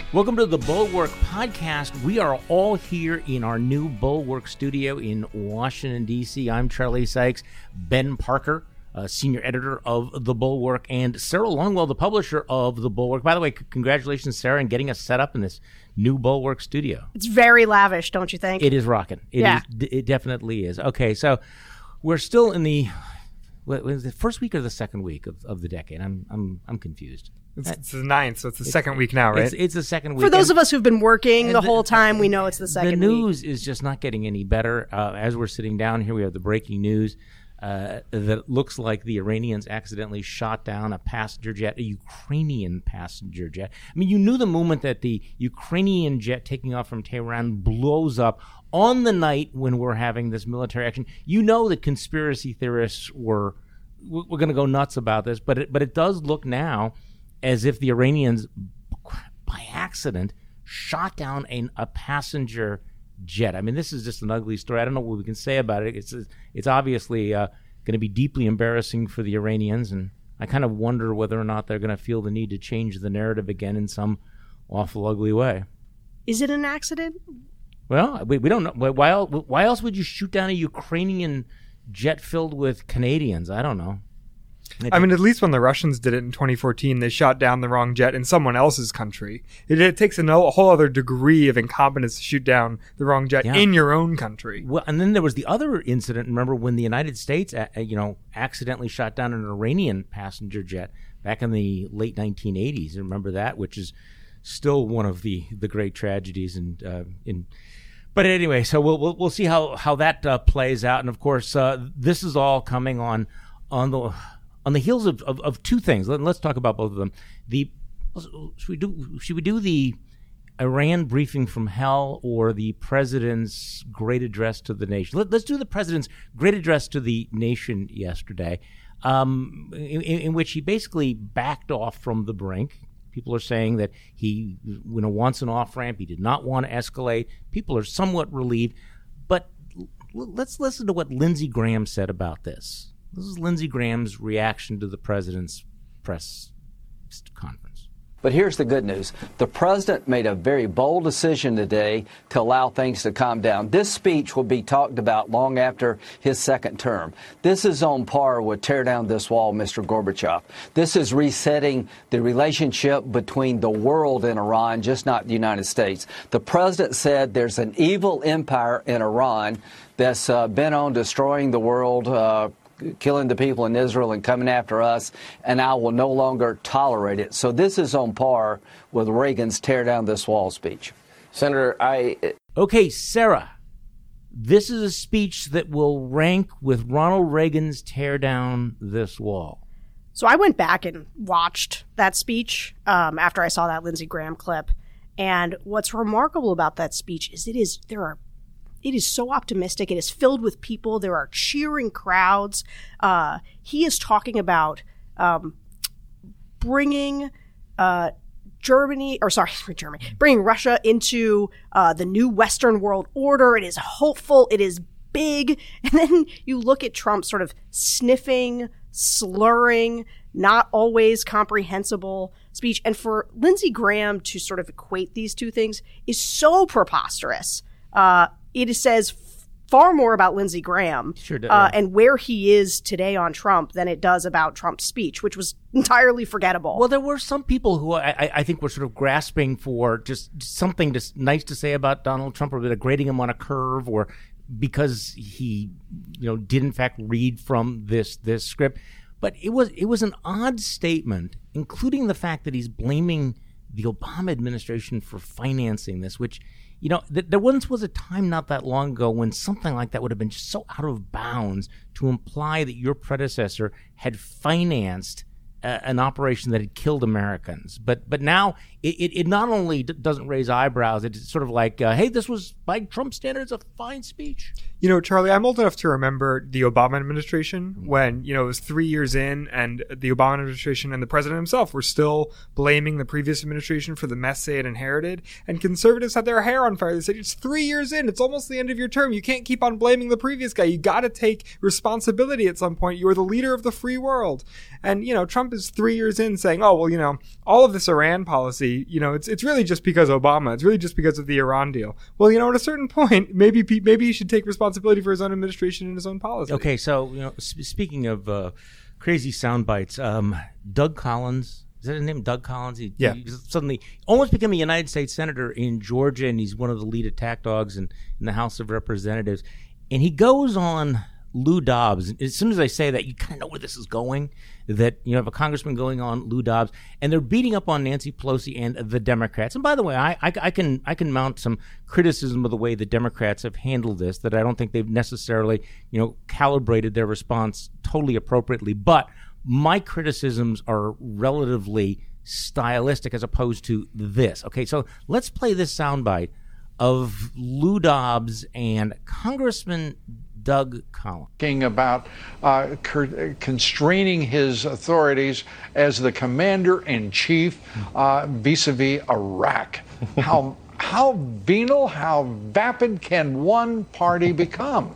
Welcome to the Bulwark Podcast. We are all here in our new Bulwark studio in Washington, D.C. I'm Charlie Sykes, Ben Parker, senior editor of the Bulwark, and Sarah Longwell, the publisher of the Bulwark. By the way, congratulations, Sarah, on getting us set up in this new Bulwark studio. It's very lavish, don't you think? It is rocking. It definitely is. Okay, so we're still in the first week or the second week of the decade. I'm confused. It's the 9th, so it's the second week now, right? It's the second week. For those of us who've been working the whole time, we know it's the second week. The news is just not getting any better. As we're sitting down here, we have the breaking news that looks like the Iranians accidentally shot down a passenger jet, a Ukrainian passenger jet. I mean, you knew the moment that the Ukrainian jet taking off from Tehran blows up on the night when we're having this military action. You know that conspiracy theorists were going to go nuts about this, but it does look now as if the Iranians, by accident, shot down a passenger jet. I mean, this is just an ugly story. I don't know what we can say about it. It's obviously going to be deeply embarrassing for the Iranians, and I kind of wonder whether or not they're going to feel the need to change the narrative again in some awful, ugly way. Is it an accident? Well, we don't know. Why else would you shoot down a Ukrainian jet filled with Canadians? I don't know. I mean, at least when the Russians did it in 2014, they shot down the wrong jet in someone else's country. It takes a whole other degree of incompetence to shoot down the wrong jet in your own country. Well, and then there was the other incident. Remember when the United States, accidentally shot down an Iranian passenger jet back in the late 1980s? Remember that, which is still one of the great tragedies. But anyway, so we'll see how that plays out. And of course, this is all coming on the heels of two things. Let's talk about both of them. Should we do the Iran briefing from hell or the president's great address to the nation? Let's do the president's great address to the nation yesterday, in which he basically backed off from the brink. People are saying that he wants an off-ramp. He did not want to escalate. People are somewhat relieved. But let's listen to what Lindsey Graham said about this. This is Lindsey Graham's reaction to the president's press conference. But here's the good news. The president made a very bold decision today to allow things to calm down. This speech will be talked about long after his second term. This is on par with tear down this wall, Mr. Gorbachev. This is resetting the relationship between the world and Iran, just not the United States. The president said there's an evil empire in Iran that's bent on destroying the world, killing the people in Israel and coming after us, and I will no longer tolerate it. So this is on par with Reagan's tear down this wall speech. Senator, Okay, Sarah, this is a speech that will rank with Ronald Reagan's tear down this wall. So I went back and watched that speech after I saw that Lindsey Graham clip. And what's remarkable about that speech is it is so optimistic. It is filled with people. There are cheering crowds. He is talking about bringing bringing Russia into the new Western world order. It is hopeful. It is big. And then you look at Trump sort of sniffing, slurring, not always comprehensible speech. And for Lindsey Graham to sort of equate these two things is so preposterous. It says far more about Lindsey Graham and where he is today on Trump than it does about Trump's speech, which was entirely forgettable. Well, there were some people who I think were sort of grasping for just something nice to say about Donald Trump, or grading him on a curve, or because he did in fact read from this script. But it was an odd statement, including the fact that he's blaming the Obama administration for financing this, which there once was a time not that long ago when something like that would have been just so out of bounds to imply that your predecessor had financed an operation that had killed Americans. But now it not only doesn't raise eyebrows, it's sort of like, hey, this was, by Trump standards, a fine speech. Charlie, I'm old enough to remember the Obama administration when, it was 3 years in and the Obama administration and the president himself were still blaming the previous administration for the mess they had inherited. And conservatives had their hair on fire. They said, it's 3 years in. It's almost the end of your term. You can't keep on blaming the previous guy. You got to take responsibility at some point. You are the leader of the free world. And, Trump Trump is 3 years in saying, oh, well, all of this Iran policy, it's really just because Obama. It's really just because of the Iran deal. Well, at a certain point, maybe he should take responsibility for his own administration and his own policy. Okay, so, speaking of crazy sound bites, Doug Collins, is that his name, Doug Collins? He suddenly almost became a United States Senator in Georgia, and he's one of the lead attack dogs in the House of Representatives. And he goes on Lou Dobbs. As soon as I say that, you kind of know where this is going, that you have a congressman going on Lou Dobbs, and they're beating up on Nancy Pelosi and the Democrats. And by the way, I can mount some criticism of the way the Democrats have handled this, that I don't think they've necessarily, calibrated their response totally appropriately. But my criticisms are relatively stylistic as opposed to this. Okay, so let's play this soundbite of Lou Dobbs and Congressman Doug Collins. Talking about constraining his authorities as the commander-in-chief vis-a-vis Iraq. How venal, how vapid can one party become?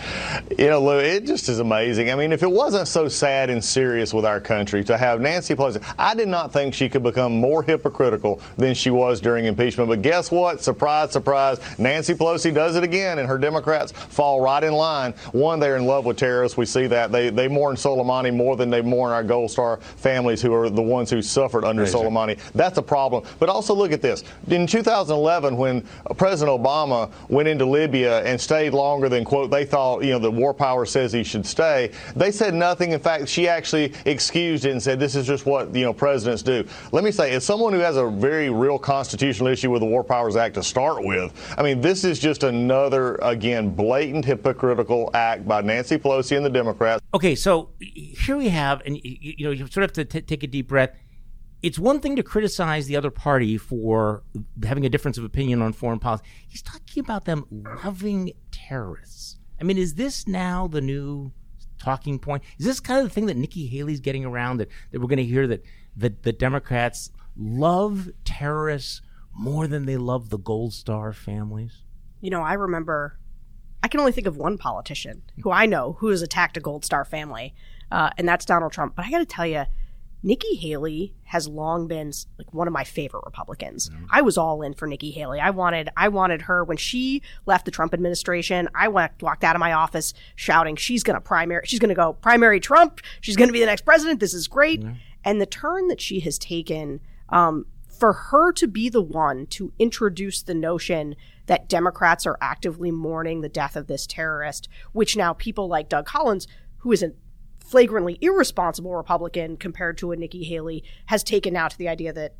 Lou, it just is amazing. I mean, if it wasn't so sad and serious with our country to have Nancy Pelosi, I did not think she could become more hypocritical than she was during impeachment. But guess what? Surprise, surprise. Nancy Pelosi does it again, and her Democrats fall right in line. One, they're in love with terrorists. We see that. They mourn Soleimani more than they mourn our Gold Star families, who are the ones who suffered under Soleimani. That's a problem. But also look at this. In 2011, when President Obama went into Libya and stayed longer than, quote, they thought, the war power says he should stay, they said nothing. In fact, she actually excused it and said this is just what, presidents do. Let me say, as someone who has a very real constitutional issue with the War Powers Act to start with, I mean, this is just another, again, blatant hypocritical act by Nancy Pelosi and the Democrats. Okay, so here we have, and you sort of have to take a deep breath. It's one thing to criticize the other party for having a difference of opinion on foreign policy. He's talking about them loving terrorists. I mean, is this now the new talking point? Is this kind of the thing that Nikki Haley's getting around, that we're going to hear that the Democrats love terrorists more than they love the Gold Star families? I remember, I can only think of one politician who I know who has attacked a Gold Star family, and that's Donald Trump. But I got to tell you, Nikki Haley has long been like one of my favorite Republicans. Mm-hmm. I was all in for Nikki Haley. I wanted her when she left the Trump administration. I walked out of my office shouting, she's going to go primary Trump. She's going to be the next president. This is great. Mm-hmm. And the turn that she has taken, for her to be the one to introduce the notion that Democrats are actively mourning the death of this terrorist, which now people like Doug Collins, who is a flagrantly irresponsible Republican compared to a Nikki Haley, has taken now to the idea that,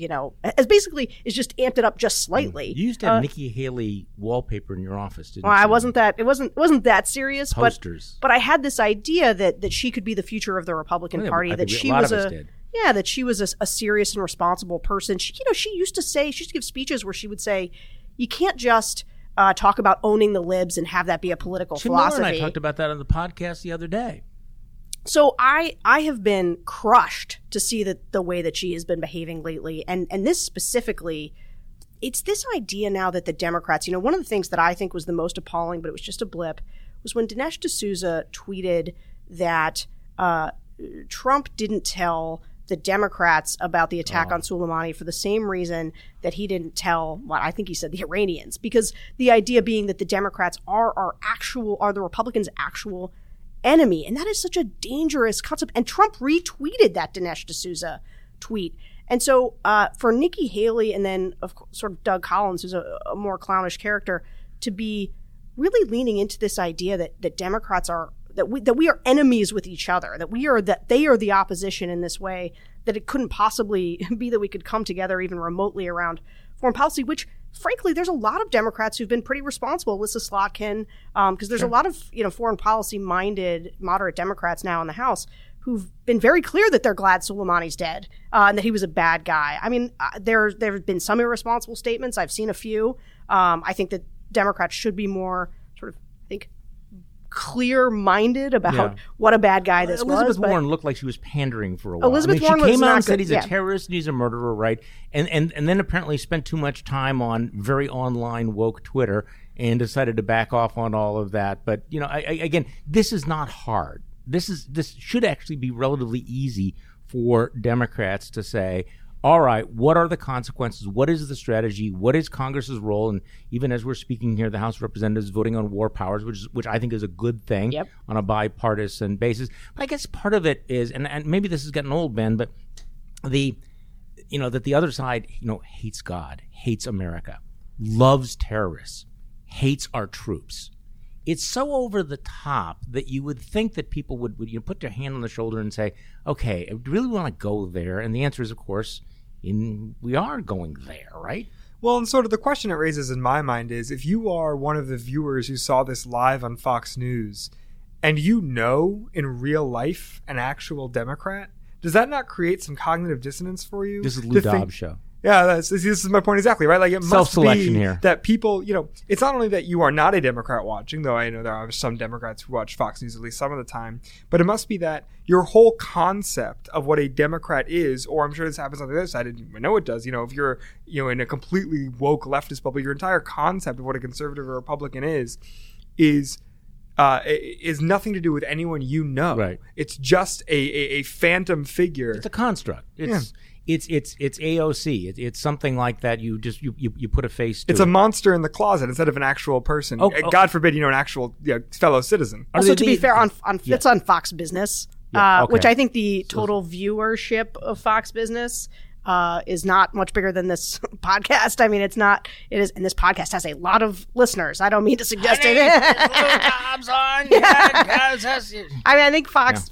as basically is just amped it up just slightly. You used to have Nikki Haley wallpaper in your office, didn't you? It wasn't that serious. Posters. But I had this idea that she could be the future of the Republican Party, that she was a serious and responsible person. She used to give speeches where she would say, you can't just talk about owning the libs and have that be a political philosophy. Tim Miller and I talked about that on the podcast the other day. So I have been crushed to see the way that she has been behaving lately. And this specifically, it's this idea now that the Democrats, one of the things that I think was the most appalling, but it was just a blip, was when Dinesh D'Souza tweeted that Trump didn't tell the Democrats about the attack on Soleimani for the same reason that he didn't tell, I think he said, the Iranians. Because the idea being that the Democrats are the Republicans' actual enemy. And that is such a dangerous concept. And Trump retweeted that Dinesh D'Souza tweet. And so for Nikki Haley and then of course, sort of Doug Collins, who's a more clownish character, to be really leaning into this idea that Democrats are, that we are enemies with each other, that they are the opposition in this way, that it couldn't possibly be that we could come together even remotely around foreign policy, which frankly, there's a lot of Democrats who've been pretty responsible. Alyssa Slotkin, because there's a lot of foreign policy minded moderate Democrats now in the House who've been very clear that they're glad Soleimani's dead and that he was a bad guy. I mean, there have been some irresponsible statements. I've seen a few. I think that Democrats should be more sort of, clear-minded about what a bad guy this was. Elizabeth Warren looked like she was pandering for a while. Warren she came out and said good. He's a terrorist and he's a murderer, right? And then apparently spent too much time on very online woke Twitter and decided to back off on all of that. But again, this is not hard. This should actually be relatively easy for Democrats to say, all right, what are the consequences? What is the strategy? What is Congress's role? And even as we're speaking here, the House of Representatives voting on war powers, which I think is a good thing on a bipartisan basis. But I guess part of it is, and maybe this is getting old, Ben, but that the other side, hates God, hates America, loves terrorists, hates our troops. It's so over the top that you would think that people would put their hand on the shoulder and say, okay, I really want to go there. And the answer is, of course, we are going there, right? Well, and sort of the question it raises in my mind is, if you are one of the viewers who saw this live on Fox News and in real life an actual Democrat, does that not create some cognitive dissonance for you? This is Lou Dobbs' show. Yeah, this is my point exactly, right? Like, it must self-selection be here. That people, it's not only that you are not a Democrat watching, though I know there are some Democrats who watch Fox News at least some of the time, but it must be that your whole concept of what a Democrat is, or I'm sure this happens on the other side, and I know it does, if you're, in a completely woke leftist bubble, your entire concept of what a conservative or Republican is nothing to do with anyone you know. Right. It's just a phantom figure. It's a construct. It's AOC. It's something like that. You put a face to. It's a monster in the closet instead of an actual person. God forbid, an actual fellow citizen. Also, to be fair, it's on Fox Business, which I think the total viewership of Fox Business is not much bigger than this podcast. I mean, and this podcast has a lot of listeners. I don't mean to suggest it. I mean, I think Fox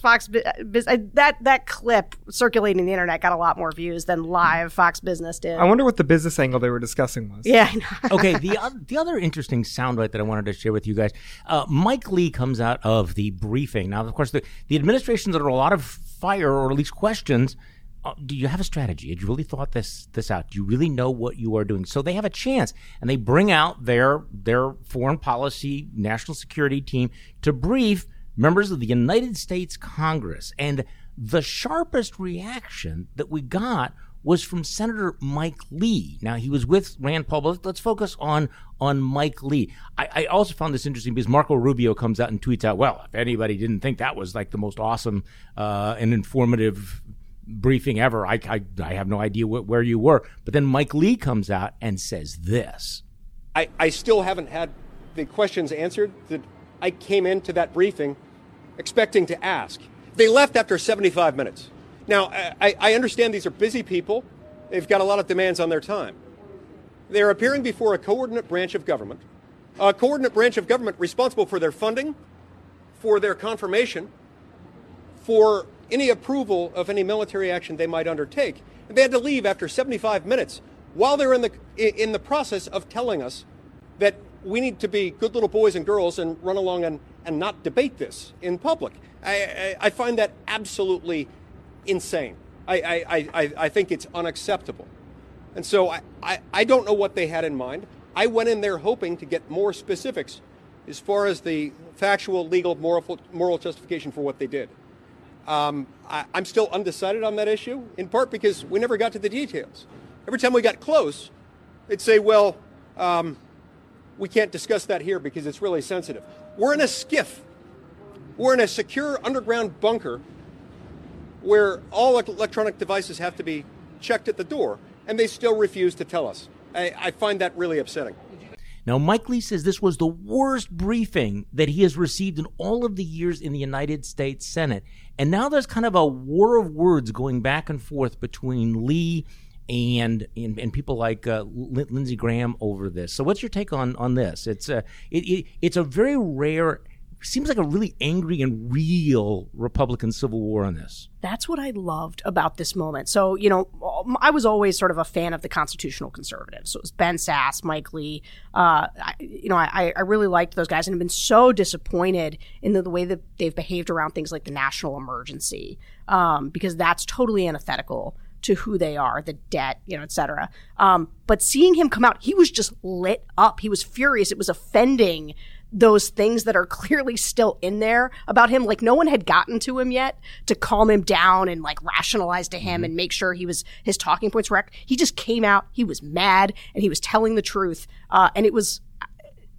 that clip circulating the internet got a lot more views than live Fox Business did. I wonder what the business angle they were discussing was. Yeah, I know. Okay, the other interesting soundbite that I wanted to share with you guys, Mike Lee comes out of the briefing. Now, of course, the administration's under a lot of fire, or at least questions. Do you have a strategy? Had you really thought this out? Do you really know what you are doing? So they have a chance, and they bring out their foreign policy, national security team to brief members of the United States Congress. And the sharpest reaction that we got was from Senator Mike Lee. Now, he was with Rand Paul, but let's focus on Mike Lee. I also found this interesting because Marco Rubio comes out and tweets out, well, if anybody didn't think that was like the most awesome and informative briefing ever, I have no idea where you were. But then Mike Lee comes out and says this. I still haven't had the questions answered that I came into that briefing expecting to ask. They left after 75 minutes. Now, I understand these are busy people. They've got a lot of demands on their time. They're appearing before a coordinate branch of government, responsible for their funding, for their confirmation, for any approval of any military action they might undertake. And they had to leave after 75 minutes while they're in the process of telling us that we need to be good little boys and girls and run along and not debate this in public. I find that absolutely insane. I think it's unacceptable. And so I don't know what they had in mind. I went in there hoping to get more specifics as far as the factual, legal, moral justification for what they did. I'm still undecided on that issue, in part because we never got to the details. Every time we got close, they'd say, well, we can't discuss that here because it's really sensitive. We're in a skiff. We're in a secure underground bunker where all electronic devices have to be checked at the door, and they still refuse to tell us. I find that really upsetting. Now, Mike Lee says this was the worst briefing that he has received in all of the years in the United States Senate. And now there's kind of a war of words going back and forth between Lee and people like Lindsey Graham over this. So what's your take on this? It's a very rare, seems like a really angry and real Republican civil war on this. That's what I loved about this moment. So, I was always sort of a fan of the constitutional conservatives. So it was Ben Sasse, Mike Lee. I really liked those guys and have been so disappointed in the way that they've behaved around things like the national emergency, because that's totally antithetical to who they are, the debt, et cetera. But seeing him come out, he was just lit up. He was furious. It was offending those things that are clearly still in there about him. Like, no one had gotten to him yet to calm him down and like rationalize to him and make sure his talking points were correct. He just came out. He was mad and he was telling the truth. And it was,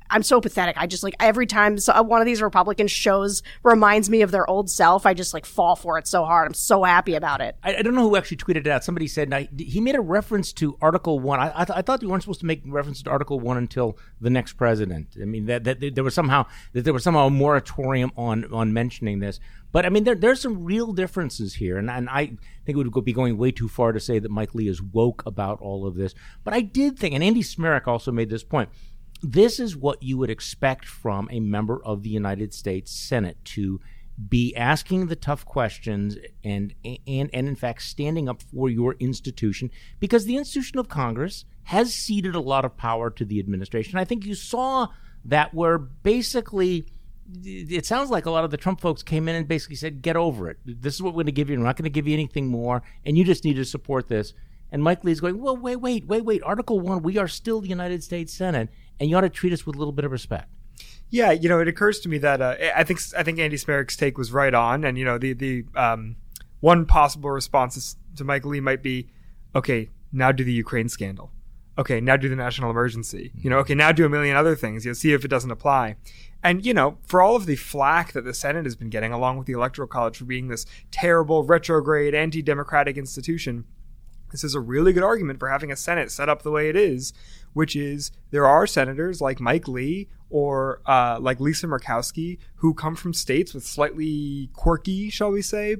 I'm so pathetic. I just like every time one of these Republican shows reminds me of their old self, I just like fall for it so hard. I'm so happy about it. I don't know who actually tweeted it out. Somebody said he made a reference to Article 1. I thought you weren't supposed to make reference to Article 1 until the next president. I mean, that there was somehow a moratorium on mentioning this. But I mean, there's some real differences here, and I think it would be going way too far to say that Mike Lee is woke about all of this. But I did think, and Andy Smirek also made this point, this is what you would expect from a member of the United States Senate, to be asking the tough questions and in fact standing up for your institution, because the institution of Congress has ceded a lot of power to the administration. I think you saw that where basically it sounds like a lot of the Trump folks came in and basically said, get over it. This is what we're going to give you. We're not going to give you anything more, and you just need to support this. And Mike Lee's going, well, wait. Article 1, we are still the United States Senate, and you ought to treat us with a little bit of respect. Yeah, it occurs to me that I think Andy Smirek's take was right on, and the one possible response to Mike Lee might be, okay, now do the Ukraine scandal. Okay, now do the national emergency. Okay, now do a million other things. See if it doesn't apply. And, for all of the flack that the Senate has been getting, along with the Electoral College for being this terrible, retrograde, anti-democratic institution, this is a really good argument for having a Senate set up the way it is, which is there are senators like Mike Lee or like Lisa Murkowski who come from states with slightly quirky, shall we say,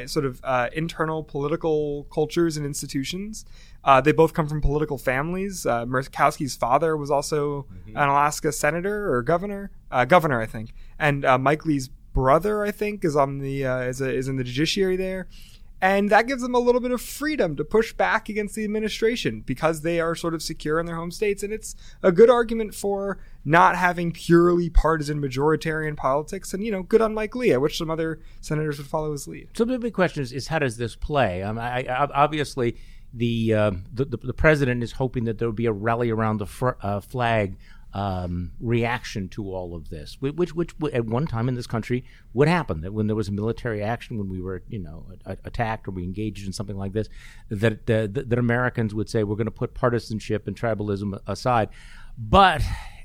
internal political cultures and institutions. They both come from political families. Murkowski's father was also an Alaska senator or governor, I think. And Mike Lee's brother, I think, is on the is in the judiciary there. And that gives them a little bit of freedom to push back against the administration because they are sort of secure in their home states. And it's a good argument for not having purely partisan majoritarian politics. And, good on Mike Lee. I wish some other senators would follow his lead. So the big question is how does this play? Obviously, the president is hoping that there will be a rally around the flag reaction to all of this, which at one time in this country would happen, that when there was a military action, when we were attacked or we engaged in something like this, that Americans would say we're going to put partisanship and tribalism aside. But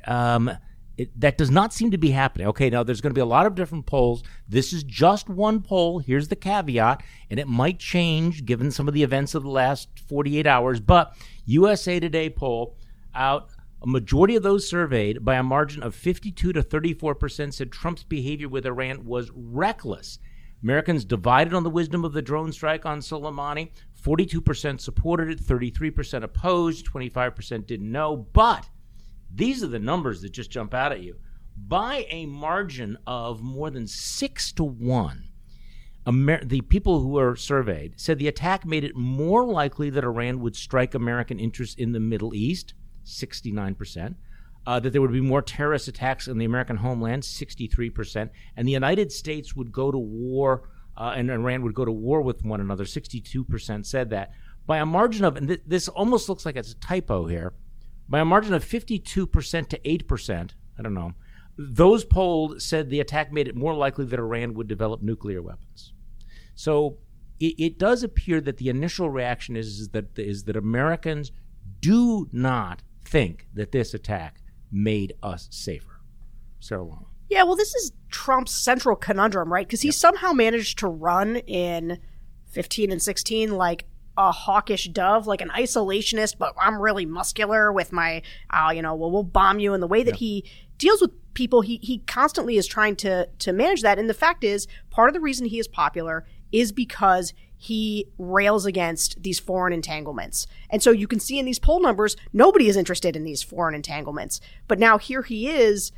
that does not seem to be happening. Okay, now there's going to be a lot of different polls. This is just one poll. Here's the caveat, and it might change given some of the events of the last 48 hours. But USA Today poll out, a majority of those surveyed by a margin of 52 to 34% said Trump's behavior with Iran was reckless. Americans divided on the wisdom of the drone strike on Soleimani. 42% supported it, 33% opposed, 25% didn't know. But these are the numbers that just jump out at you. By a margin of more than 6-1, the people who were surveyed said the attack made it more likely that Iran would strike American interests in the Middle East, 69%, that there would be more terrorist attacks in the American homeland, 63%, and the United States would go to war and Iran would go to war with one another, 62% said that. By a margin of, and this almost looks like it's a typo here, by a margin of 52% to 8%, I don't know, those polled said the attack made it more likely that Iran would develop nuclear weapons. So it does appear that the initial reaction is that Americans do not think that this attack made us safer. Sarah Long. Yeah, well, this is Trump's central conundrum, right? Because he somehow managed to run in 15 and 16 like a hawkish dove, like an isolationist, but I'm really muscular with my, we'll bomb you. And the way that he deals with people, he constantly is trying to manage that. And the fact is, part of the reason he is popular is because he rails against these foreign entanglements. And so you can see in these poll numbers, nobody is interested in these foreign entanglements. But now here he is,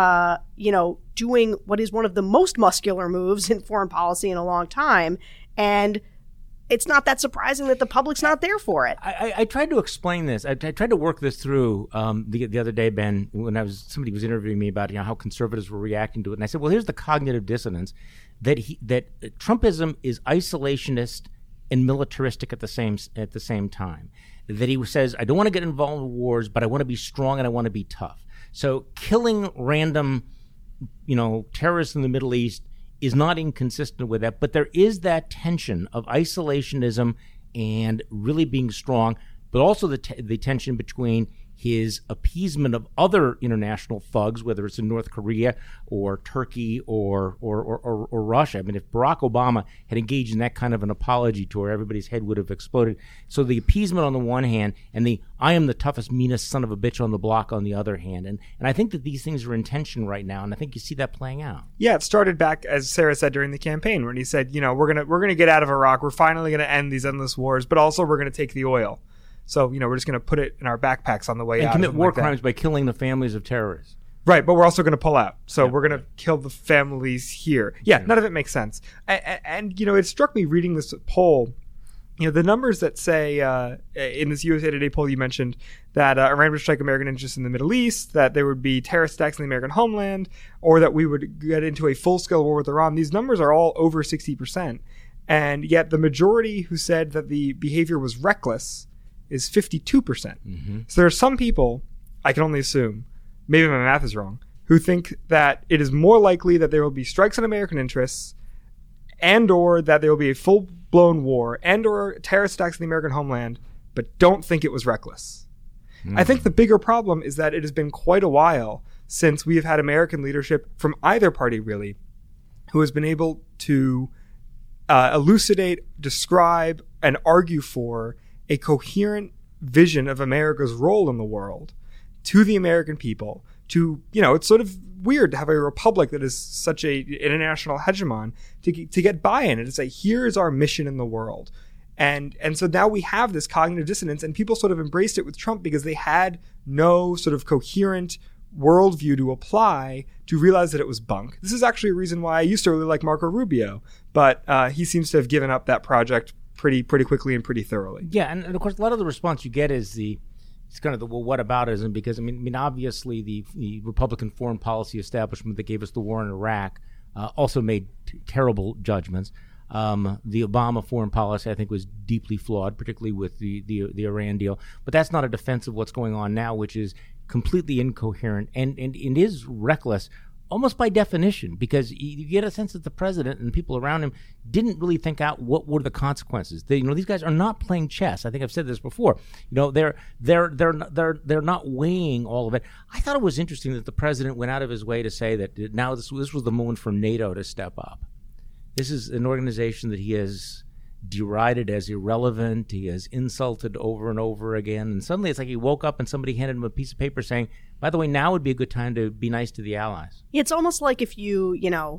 doing what is one of the most muscular moves in foreign policy in a long time. And it's not that surprising that the public's not there for it. I tried to explain this. I tried to work this through the other day, Ben, when somebody was interviewing me about how conservatives were reacting to it. And I said, well, here's the cognitive dissonance, that Trumpism is isolationist and militaristic at the same time. That he says, I don't want to get involved in wars, but I want to be strong and I want to be tough. So killing random, terrorists in the Middle East is not inconsistent with that, but there is that tension of isolationism and really being strong, but also the tension between his appeasement of other international thugs, whether it's in North Korea or Turkey or Russia. I mean, if Barack Obama had engaged in that kind of an apology tour, everybody's head would have exploded. So the appeasement on the one hand, and the I am the toughest, meanest son of a bitch on the block on the other hand. And I think that these things are in tension right now, and I think you see that playing out. Yeah, it started back, as Sarah said, during the campaign, when he said, we're gonna get out of Iraq. We're finally gonna end these endless wars, but also we're gonna take the oil. So, we're just going to put it in our backpacks on the way out. And commit war crimes by killing the families of terrorists. Right, but we're also going to pull out. So we're going to kill the families here. Yeah, none of it makes sense. And it struck me reading this poll, the numbers that say in this USA Today poll you mentioned that Iran would strike American interests in the Middle East, that there would be terrorist attacks in the American homeland, or that we would get into a full-scale war with Iran. These numbers are all over 60%. And yet the majority who said that the behavior was reckless is 52%. Mm-hmm. So there are some people, I can only assume, maybe my math is wrong, who think that it is more likely that there will be strikes on American interests and or that there will be a full-blown war and or terrorist attacks in the American homeland, but don't think it was reckless. Mm-hmm. I think the bigger problem is that it has been quite a while since we have had American leadership from either party, really, who has been able to elucidate, describe, and argue for a coherent vision of America's role in the world to the American people. It's sort of weird to have a republic that is such a international hegemon to get buy-in and to say, here is our mission in the world. And so now we have this cognitive dissonance, and people sort of embraced it with Trump because they had no sort of coherent worldview to apply to realize that it was bunk. This is actually a reason why I used to really like Marco Rubio, but he seems to have given up that project pretty quickly and pretty thoroughly. Yeah, and of course, a lot of the response you get is it's kind of the whataboutism, because I mean, obviously the Republican foreign policy establishment that gave us the war in Iraq also made terrible judgments. The Obama foreign policy, I think, was deeply flawed, particularly with the Iran deal. But that's not a defense of what's going on now, which is completely incoherent and it is reckless, almost by definition, because you get a sense that the president and people around him didn't really think out what were the consequences. These guys are not playing chess. I think I've said this before. They're not weighing all of it. I thought it was interesting that the president went out of his way to say that now this was the moment for NATO to step up. This is an organization that he has derided as irrelevant. He has insulted over and over again. And suddenly it's like he woke up and somebody handed him a piece of paper saying, by the way, now would be a good time to be nice to the allies. It's almost like if you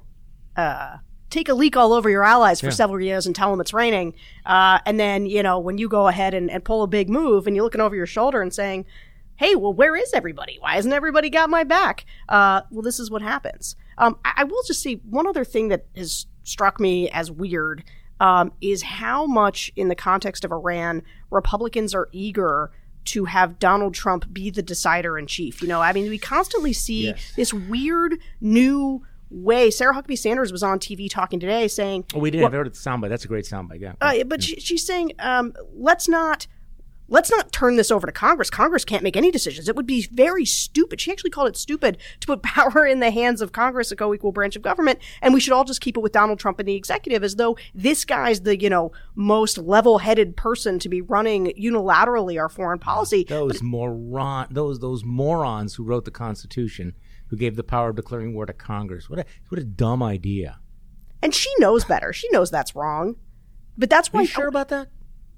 take a leak all over your allies for several years and tell them it's raining. And then, when you go ahead and pull a big move and you're looking over your shoulder and saying, hey, well, where is everybody? Why hasn't everybody got my back? Well, this is what happens. I will just say one other thing that has struck me as weird is how much, in the context of Iran, Republicans are eager to have Donald Trump be the decider in chief. We constantly see this weird new way. Sarah Huckabee Sanders was on TV talking today saying... Oh, we did. I've heard the soundbite. That's a great soundbite, yeah. But she's saying, let's not turn this over to Congress. Congress can't make any decisions. It would be very stupid. She actually called it stupid to put power in the hands of Congress, a co-equal branch of government, and we should all just keep it with Donald Trump and the executive, as though this guy's the, most level-headed person to be running unilaterally our foreign policy. Those morons who wrote the Constitution, who gave the power of declaring war to Congress. What a dumb idea. And she knows better. She knows that's wrong. But that's why... Are you sure about that?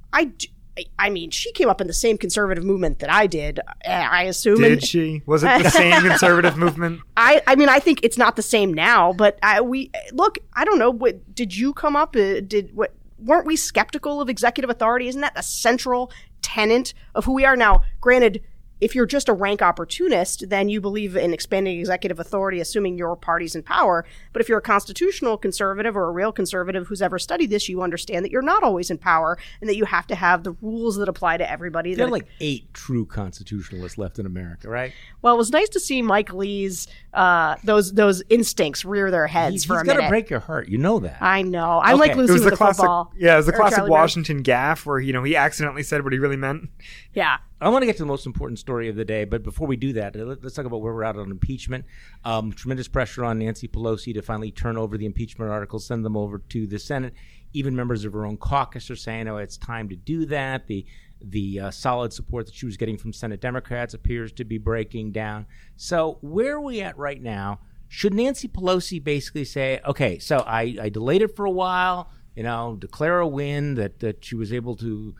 I mean, she came up in the same conservative movement that I did, I assume. Did she? Was it the same conservative movement? I mean, I think it's not the same now, but I don't know. Did you come up? Weren't we skeptical of executive authority? Isn't that the central tenet of who we are now? Granted, if you're just a rank opportunist, then you believe in expanding executive authority, assuming your party's in power. But if you're a constitutional conservative or a real conservative who's ever studied this, you understand that you're not always in power and that you have to have the rules that apply to everybody. There are like 8 true constitutionalists left in America, right? Well, it was nice to see Mike Lee's those instincts rear their heads for a minute. He's got to break your heart. You know that. I know. I'm like Lucy with the football. Yeah, it was the classic Washington gaffe where he accidentally said what he really meant. Yeah. I want to get to the most important story of the day, but before we do that, let's talk about where we're at on impeachment. Tremendous pressure on Nancy Pelosi to finally turn over the impeachment articles, send them over to the Senate. Even members of her own caucus are saying, it's time to do that. The The solid support that she was getting from Senate Democrats appears to be breaking down. So where are we at right now? Should Nancy Pelosi basically say, okay, so I delayed it for a while, declare a win that she was able to,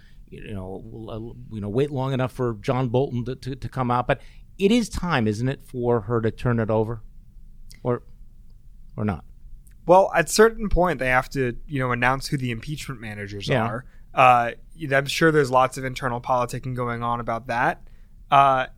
wait long enough for John Bolton to come out. But it is time, isn't it, for her to turn it over, or not? Well, at a certain point, they have to, announce who the impeachment managers are. I'm sure there's lots of internal politicking going on about that. But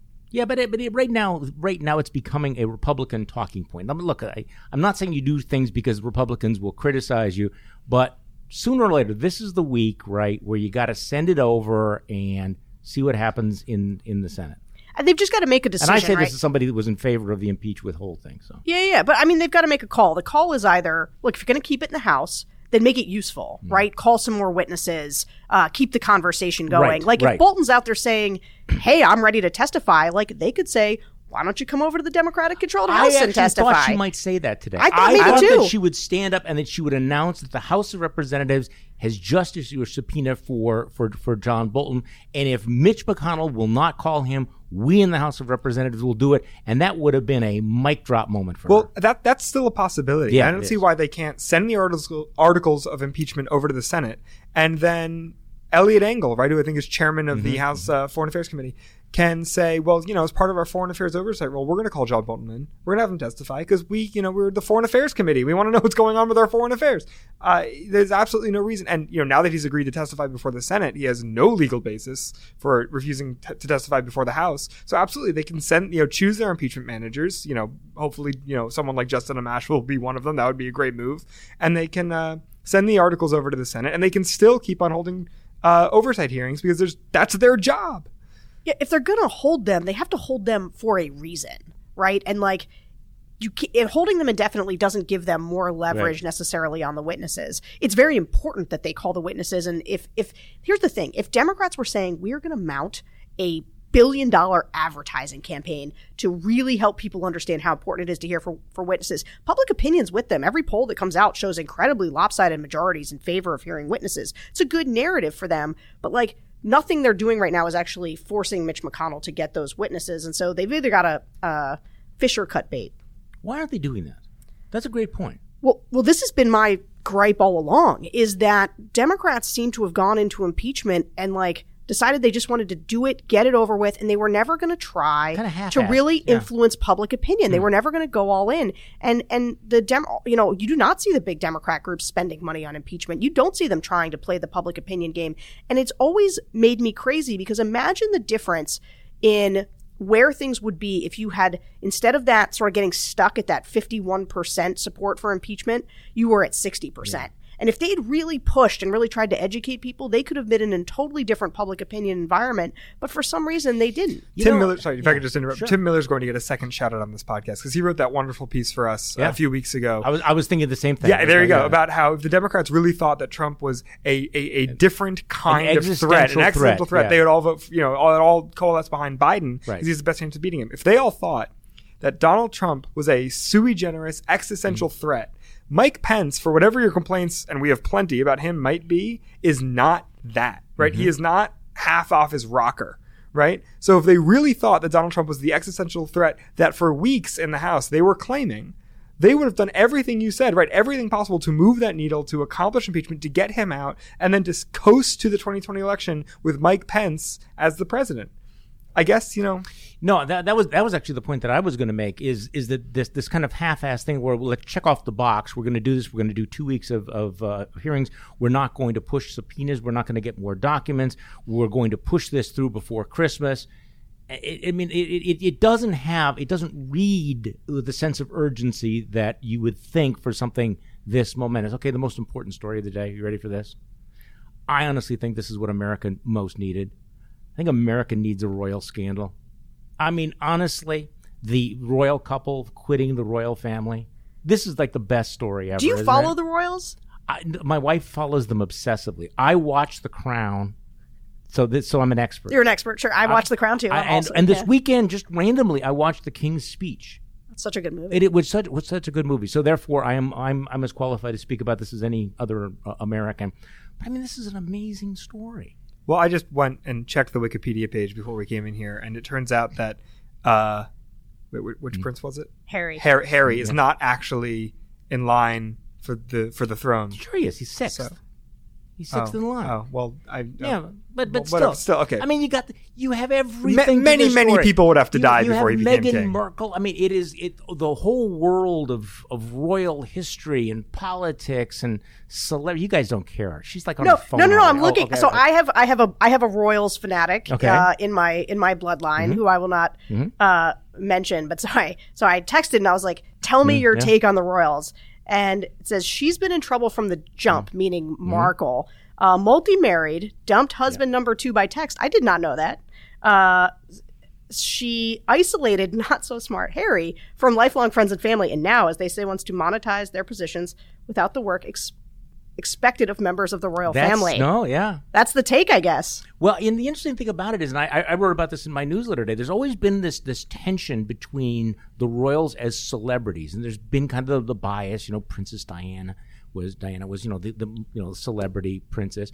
right now it's becoming a Republican talking point. I mean, look, I'm not saying you do things because Republicans will criticize you, but sooner or later, this is the week, right, where you got to send it over and see what happens in the Senate. And they've just got to make a decision. And I say right? This is somebody that was in favor of the impeach withhold thing. So yeah. But I mean, they've got to make a call. The call is either, look, if you're going to keep it in the House, then make it useful, right? Call some more witnesses, keep the conversation going. If Bolton's out there saying, hey, I'm ready to testify, they could say, why don't you come over to the Democratic-controlled House and testify? I thought she might say that today. I thought too. That she would stand up and that she would announce that the House of Representatives has just issued a subpoena for John Bolton, and if Mitch McConnell will not call him, we in the House of Representatives will do it, and that would have been a mic drop moment for her. Well, that's still a possibility. Yeah, I don't see why they can't send the articles of impeachment over to the Senate, and then Eliot Engel, right, who I think is chairman of the House Foreign Affairs Committee, can say, well, as part of our foreign affairs oversight role, we're going to call John Bolton in. We're going to have him testify because we're the Foreign Affairs Committee. We want to know what's going on with our foreign affairs. There's absolutely no reason. And, now that he's agreed to testify before the Senate, he has no legal basis for refusing to testify before the House. So absolutely, they can choose their impeachment managers. Hopefully, someone like Justin Amash will be one of them. That would be a great move. And they can send the articles over to the Senate, and they can still keep on holding oversight hearings because that's their job. Yeah, if they're going to hold them, they have to hold them for a reason, right? And holding them indefinitely doesn't give them more leverage necessarily on the witnesses. It's very important that they call the witnesses. And if here's the thing, if Democrats were saying we're going to mount a $1 billion advertising campaign to really help people understand how important it is to hear for witnesses, public opinion's with them. Every poll that comes out shows incredibly lopsided majorities in favor of hearing witnesses. It's a good narrative for them, but nothing they're doing right now is actually forcing Mitch McConnell to get those witnesses. And so they've either got to fish or cut bait. Why aren't they doing that? That's a great point. Well, this has been my gripe all along, is that Democrats seem to have gone into impeachment and decided they just wanted to do it, get it over with, and they were never going to try to really influence public opinion. They were never going to go all in. And you do not see the big Democrat groups spending money on impeachment. You don't see them trying to play the public opinion game. And it's always made me crazy because imagine the difference in where things would be if you had, instead of that sort of getting stuck at that 51% support for impeachment, you were at 60%. Yeah. And if they'd really pushed and really tried to educate people, they could have been in a totally different public opinion environment. But for some reason, they didn't. Tim Miller, sorry, if I could just interrupt. Sure. Tim Miller's going to get a second shout out on this podcast because he wrote that wonderful piece for us a few weeks ago. I was thinking the same thing. Yeah, there you go. About how if the Democrats really thought that Trump was a different kind of threat, an existential threat, they would all vote, all coalesce behind Biden because he's the best chance of beating him. If they all thought that Donald Trump was a sui generis existential threat, Mike Pence, for whatever your complaints, and we have plenty about him, might be, is not that, right? He is not half off his rocker, right? So if they really thought that Donald Trump was the existential threat that for weeks in the House they were claiming, they would have done everything you said, right? Everything possible to move that needle, to accomplish impeachment, to get him out, and then to coast to the 2020 election with Mike Pence as the president. I guess, No, that was actually the point that I was going to make is that this kind of half-assed thing where let's check off the box. We're going to do this. We're going to do 2 weeks of hearings. We're not going to push subpoenas. We're not going to get more documents. We're going to push this through before Christmas. It doesn't read with the sense of urgency that you would think for something this momentous. Okay, the most important story of the day. You ready for this? I honestly think this is what America most needed. I think America needs a royal scandal. I mean, honestly, the royal couple quitting the royal family. This is like the best story ever. Do you follow the royals? My wife follows them obsessively. I watch The Crown, so I'm an expert. You're an expert, sure. I watch The Crown too. And this weekend, just randomly, I watched The King's Speech. It's such a good movie. It was such a good movie. So therefore, I'm as qualified to speak about this as any other American. But I mean, this is an amazing story. Well, I just went and checked the Wikipedia page before we came in here, and it turns out that which prince was it? Harry. Harry is not actually in line for the throne. Sure he is. He's sixth. He's sixth in line. Oh well, but still okay. I mean, you have everything. Many people would have to die before he became Meghan king. Markle. I mean, the whole world of royal history and politics and celebrity. You guys don't care. She's like on her phone. No. I'm looking. Okay, so okay. I have a royals fanatic in my bloodline who I will not mention. But so I texted and I was like, "Tell me your take on the royals." And it says she's been in trouble from the jump, meaning Markle. Multi-married, dumped husband number 2 by text. I did not know that. She isolated not so smart Harry from lifelong friends and family, and now, as they say, wants to monetize their positions without the work expected of members of the royal family. That's the take, I guess. Well, and the interesting thing about it is, and I wrote about this in my newsletter today, there's always been this tension between the royals as celebrities, and there's been kind of the bias. Princess Diana was the celebrity princess,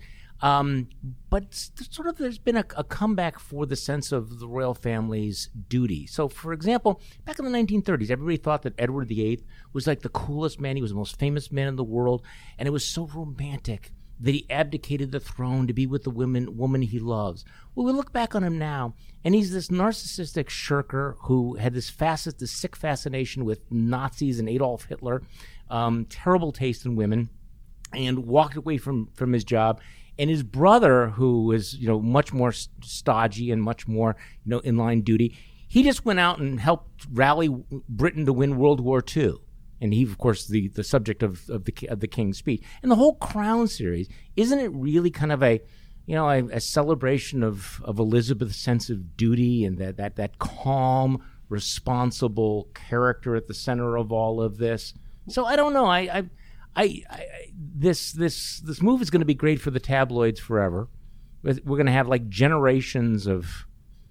but sort of there's been a comeback for the sense of the royal family's duty. So, for example, back in the 1930s, everybody thought that Edward VIII was like the coolest man. He was the most famous man in the world, and it was so romantic that he abdicated the throne to be with the woman he loves. Well, we look back on him now, and he's this narcissistic shirker who had this sick fascination with Nazis and Adolf Hitler, terrible taste in women, and walked away from his job. And his brother, who was much more stodgy and much more in line duty, he just went out and helped rally Britain to win World War II. And he, of course, the subject of the King's Speech. And the whole Crown series, isn't it really kind of a celebration of Elizabeth's sense of duty and that calm, responsible character at the center of all of this? So I don't know. This move is going to be great for the tabloids forever. We're going to have like generations of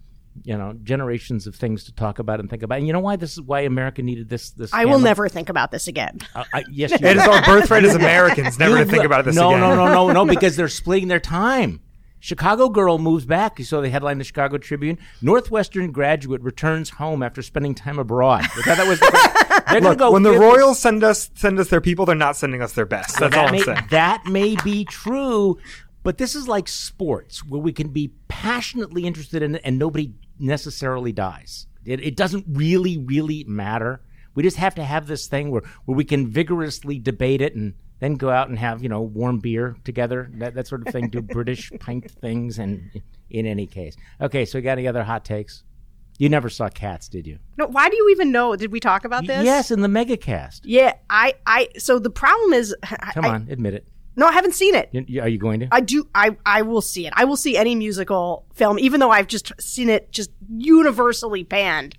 things to talk about and think about. And you know why? This is why America needed this. I will never think about this again. Yes, you It is our birthright as Americans never to think about this again. No, because they're splitting their time. Chicago girl moves back. You saw the headline in the Chicago Tribune. Northwestern graduate returns home after spending time abroad. That was when the Royals send us their people, they're not sending us their best. That's all I'm saying. That may be true, but this is like sports where we can be passionately interested in it and nobody necessarily dies. It doesn't really, really matter. We just have to have this thing where we can vigorously debate it and then go out and have, warm beer together, that sort of thing, do British pint things, and in any case. Okay, so you got any other hot takes? You never saw Cats, did you? No, why do you even know? Did we talk about this? Yes, in the Megacast. Yeah, so the problem is... Come on, admit it. No, I haven't seen it. Are you going to? I do. I will see it. I will see any musical film, even though I've just seen it just universally panned.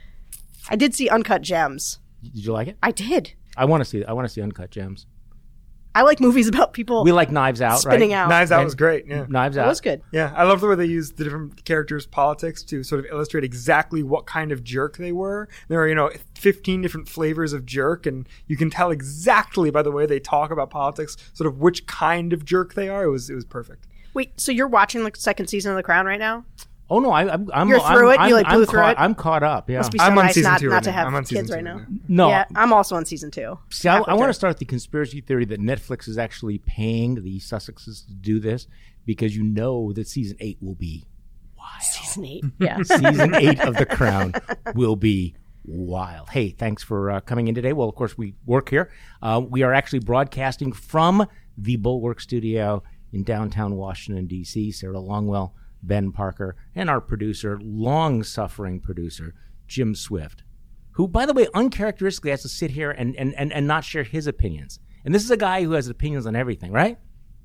I did see Uncut Gems. Did you like it? I did. I want to see Uncut Gems. I like movies about people. We like Knives Out, spinning right? out. Knives Out was great. Yeah, Knives Out was good. Yeah, I love the way they used the different characters' politics to sort of illustrate exactly what kind of jerk they were. There are 15 different flavors of jerk, and you can tell exactly by the way they talk about politics, sort of which kind of jerk they are. It was perfect. Wait, so you're watching the second season of The Crown right now? Oh no, I'm You're through it. You blew through it. I'm caught up. Yeah, must be so I'm on nice season 2 not to right now. have kids right now. No, yeah, I'm also on season 2. See, I want to start the conspiracy theory that Netflix is actually paying the Sussexes to do this because that season 8 will be wild. Season 8, yeah. Season 8 of The Crown will be wild. Hey, thanks for coming in today. Well, of course, we work here. We are actually broadcasting from the Bulwark Studio in downtown Washington, D.C. Sarah Longwell, Ben Parker, and our producer, long-suffering producer, Jim Swift, who, by the way, uncharacteristically has to sit here and not share his opinions. And this is a guy who has opinions on everything, right?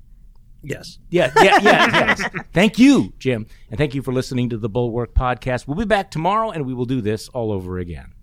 Yes. Yes. Thank you, Jim. And thank you for listening to the Bulwark Podcast. We'll be back tomorrow, and we will do this all over again.